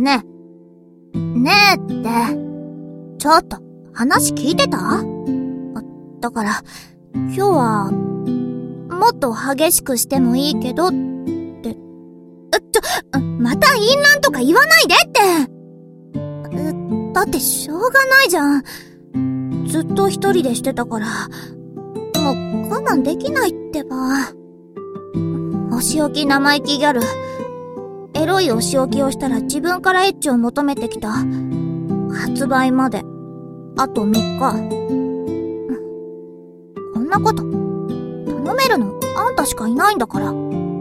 ねえって、ちょっと話聞いてた？だから、今日は、もっと激しくしてもいいけどって、また淫乱とか言わないでって。だってしょうがないじゃん。ずっと一人でしてたから、もう我慢できないってば。お仕置き生意気ギャル。エロいお仕置きをしたら自分からエッチを求めてきた。発売まであと3日。こんなこと頼めるのあんたしかいないんだから。